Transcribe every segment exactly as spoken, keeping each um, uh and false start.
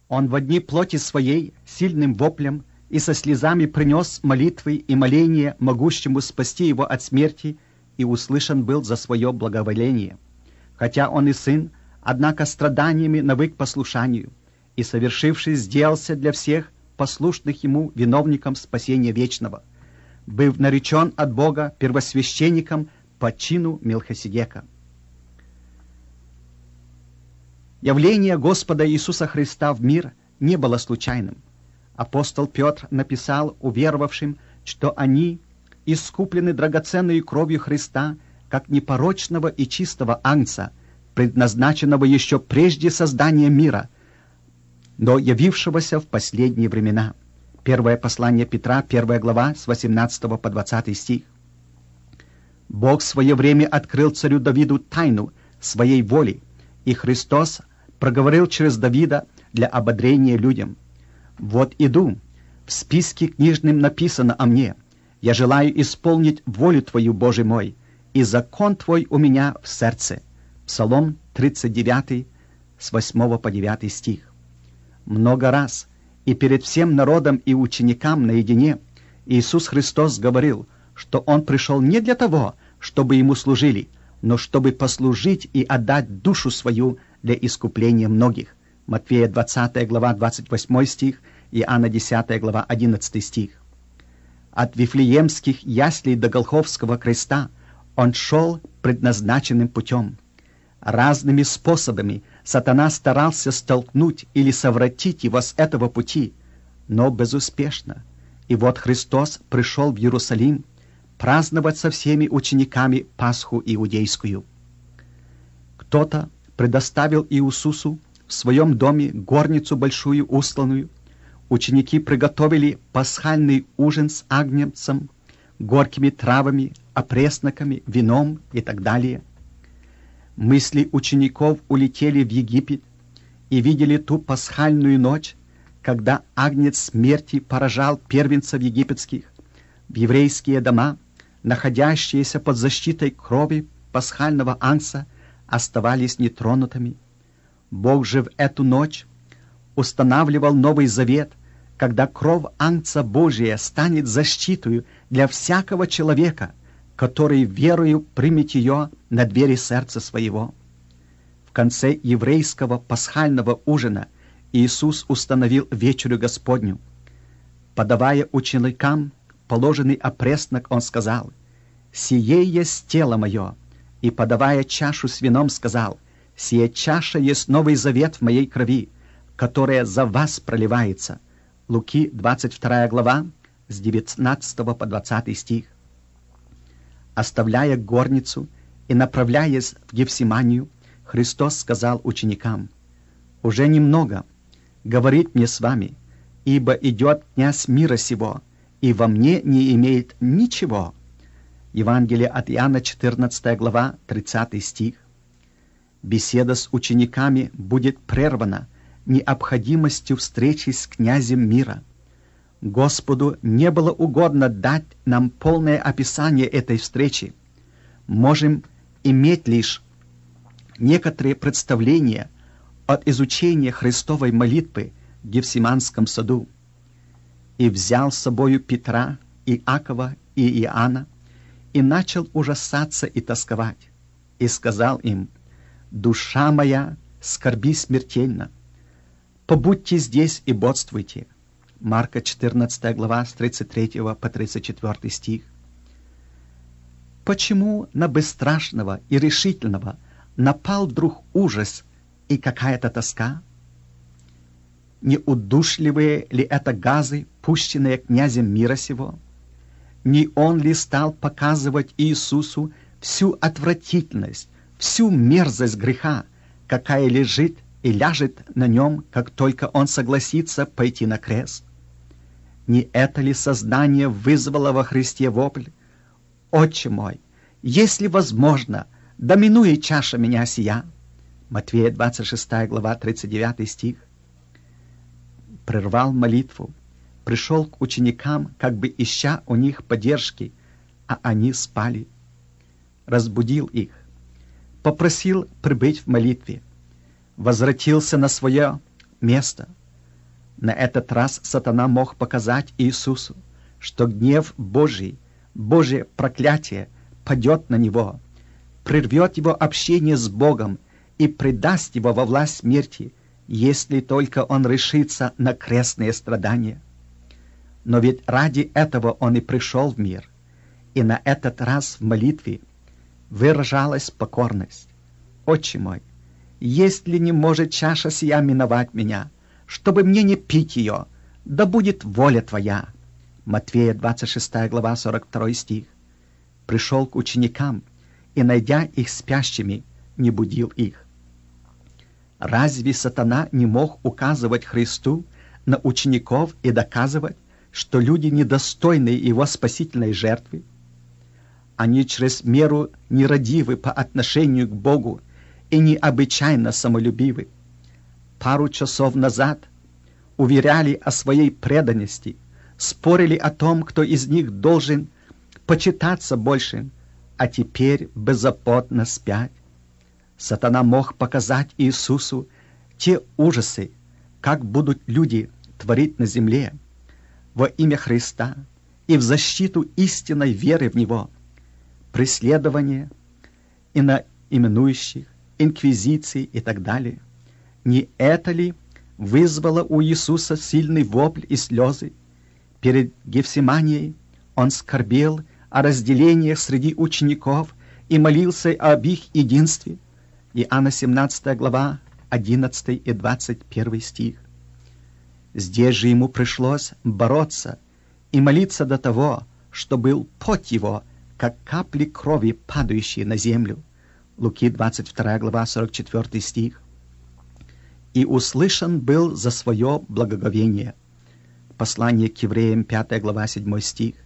Он во дни плоти своей сильным воплем и со слезами принес молитвы и моления могущему спасти его от смерти, и услышан был за свое благоволение. Хотя он и сын, однако страданиями навык послушанию, и, совершивший, сделался для всех послушных ему виновником спасения вечного, быв наречен от Бога первосвященником по чину Мелхиседека. Явление Господа Иисуса Христа в мир не было случайным. Апостол Петр написал уверовавшим, что они искуплены драгоценной кровью Христа, как непорочного и чистого агнца, предназначенного еще прежде создания мира, но явившегося в последние времена. Первое послание Петра, первая глава, с восемнадцатого по двадцатый стих. Бог в свое время открыл царю Давиду тайну своей воли, и Христос проговорил через Давида для ободрения людям: «Вот иду, в списке книжном написано о мне, я желаю исполнить волю Твою, Боже мой, и закон Твой у меня в сердце». Псалом тридцать девятый, с восьмого по девятый стих. Много раз и перед всем народом и ученикам наедине Иисус Христос говорил, что Он пришел не для того, чтобы Ему служили, но чтобы послужить и отдать душу свою для искупления многих. Матфея двадцатая глава, двадцать восьмой стих, Иоанна десятая глава, одиннадцатый стих. От Вифлеемских яслей до Голгофского креста Он шел предназначенным путем. Разными способами сатана старался столкнуть или совратить его с этого пути, но безуспешно. И вот Христос пришел в Иерусалим праздновать со всеми учениками Пасху иудейскую. Кто-то предоставил Иисусу в своем доме горницу большую устланную. Ученики приготовили пасхальный ужин с агнцем, горькими травами, опресноками, вином и так далее. Мысли учеников улетели в Египет и видели ту пасхальную ночь, когда агнец смерти поражал первенцев египетских. В еврейские дома, находящиеся под защитой крови пасхального агнца, оставались нетронутыми. Бог же в эту ночь устанавливал Новый Завет, когда кровь агнца Божия станет защитою для всякого человека, который верою примет ее на двери сердца своего. В конце еврейского пасхального ужина Иисус установил вечерю Господню. Подавая ученикам положенный опреснок, Он сказал: «Сие есть тело мое», и, подавая чашу с вином, сказал: «Сия чаша есть Новый Завет в моей крови, которая за вас проливается». Луки двадцать вторая глава, с девятнадцатого по двадцатый стих. Оставляя горницу и направляясь в Гефсиманию, Христос сказал ученикам: «Уже немного говорит мне с вами, ибо идет князь мира сего, и во мне не имеет ничего». Евангелие от Иоанна, четырнадцатая глава, тридцатый стих. Беседа с учениками будет прервана необходимостью встречи с князем мира. Господу не было угодно дать нам полное описание этой встречи. Можем иметь лишь некоторые представления от изучения Христовой молитвы в Гефсиманском саду. «И взял с собою Петра, Иакова и Иоанна, и начал ужасаться и тосковать, и сказал им: душа моя скорби смертельно, побудьте здесь и бодствуйте». Марка четырнадцатая глава, с тридцать третьего по тридцать четвёртый стих. Почему на бесстрашного и решительного напал вдруг ужас и какая-то тоска? Не удушливые ли это газы, пущенные князем мира сего? Не он ли стал показывать Иисусу всю отвратительность, всю мерзость греха, какая лежит и ляжет на нем, как только он согласится пойти на крест? Не это ли сознание вызвало во Христе вопль: «Отче мой, если возможно, доминует чаша меня сия»? Матфея двадцать шестая глава, тридцать девятый стих. Прервал молитву, пришел к ученикам, как бы ища у них поддержки, а они спали. Разбудил их, попросил прибыть в молитве, возвратился на свое место, На этот раз сатана мог показать Иисусу, что гнев Божий, Божье проклятие падет на него, прервет его общение с Богом и предаст его во власть смерти, если только он решится на крестные страдания. Но ведь ради этого он и пришел в мир, и на этот раз в молитве выражалась покорность. «Отче мой, если не может чаша сия миновать меня, чтобы мне не пить ее, да будет воля Твоя». Матфея двадцать шестая глава, сорок второй стих. Пришел к ученикам и, найдя их спящими, не будил их. Разве сатана не мог указывать Христу на учеников и доказывать, что люди недостойны его спасительной жертвы? Они через меру нерадивы по отношению к Богу и необычайно самолюбивы. Пару часов назад уверяли о своей преданности, спорили о том, кто из них должен почитаться больше, а теперь беззаботно спят. Сатана мог показать Иисусу те ужасы, как будут люди творить на земле во имя Христа и в защиту истинной веры в Него, преследование иноименующих, инквизиции и так далее. Не это ли вызвало у Иисуса сильный вопль и слезы? Перед Гефсиманией он скорбел о разделениях среди учеников и молился об их единстве. Иоанна семнадцатая глава, одиннадцатый и двадцать первый стих. Здесь же ему пришлось бороться и молиться до того, что был пот его, как капли крови, падающие на землю. Луки двадцать вторая глава, сорок четвёртый стих. И услышан был за свое благоговение. Послание к евреям, пятая глава, седьмой стих.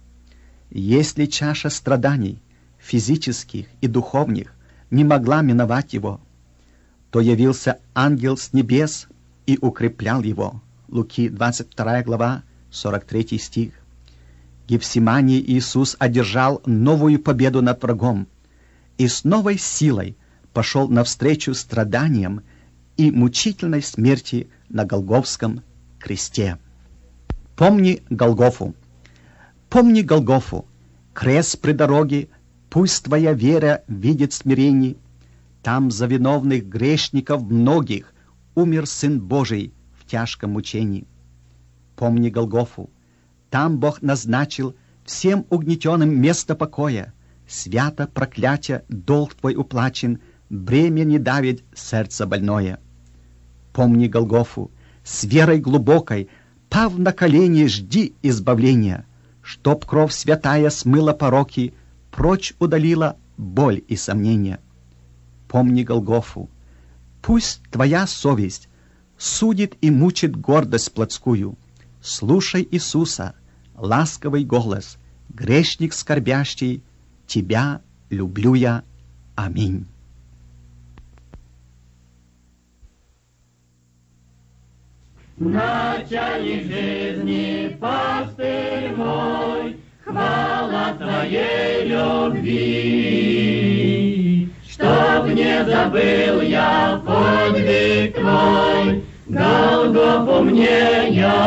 Если чаша страданий, физических и духовных, не могла миновать его, то явился ангел с небес и укреплял его. Луки двадцать вторая глава, сорок третий стих. В Гефсимании Иисус одержал новую победу над врагом и с новой силой пошел навстречу страданиям и мучительной смерти на Голгофском кресте. Помни Голгофу. Помни Голгофу, крест при дороге, пусть твоя вера видит смирение. Там за виновных грешников многих умер Сын Божий в тяжком мучении. Помни Голгофу, там Бог назначил всем угнетенным место покоя. Свято проклятие, долг твой уплачен, бремя не давит сердце больное. Помни Голгофу, с верой глубокой, пав на колени, жди избавления, чтоб кровь святая смыла пороки, прочь удалила боль и сомнения. Помни Голгофу, пусть твоя совесть судит и мучит гордость плотскую. Слушай Иисуса, ласковый голос, грешник скорбящий, тебя люблю я. Аминь. Начальник жизни, пастырь мой, хвала твоей любви. Чтоб не забыл я подвиг твой, Голгофу мне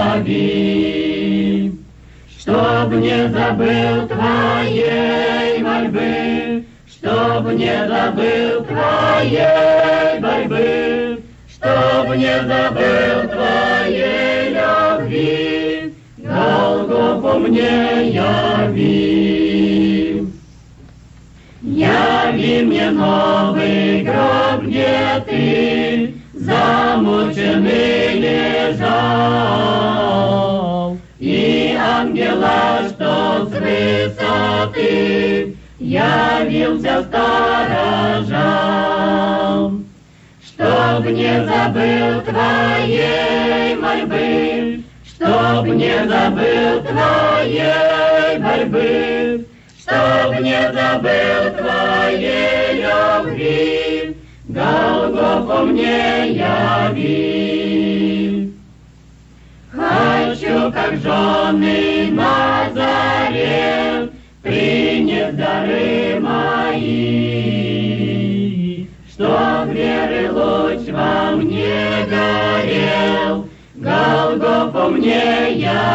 яви. Чтоб не забыл твоей мольбы, Чтоб не забыл твоей борьбы, Чтоб не забыл твоей любви, Голгофу мне яви. Яви мне новый гроб, где ты замученный лежал, и ангела, что с высоты явился сторожам. Чтоб не забыл твоей мольбы, Чтоб не забыл твоей борьбы, Чтоб не забыл твоей любви, Голгофу мне яви. Хочу, как жены на заре, принять дары мои, чтоб веры луч во мне горел, Голгофу Голгофу мне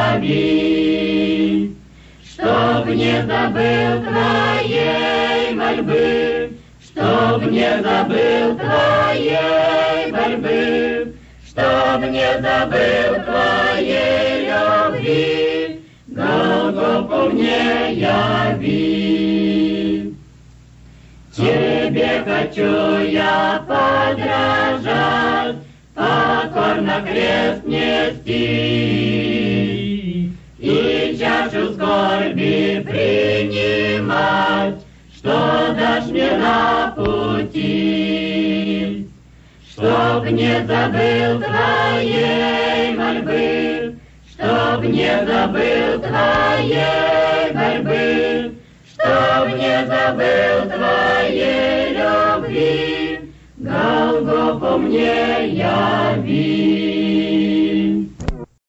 яви, чтоб не забыл твоей мольбы, чтоб не забыл твоей борьбы, чтоб не забыл твоей любви, Голгофу мне яви. Тебе хочу я подражать, покорно крест нести и чашу скорби принимать, что дашь мне на пути. Чтоб не забыл твоей мольбы, чтоб не забыл твоей борьбы, чтоб не забыл твоей любви, Голгофу мне яви.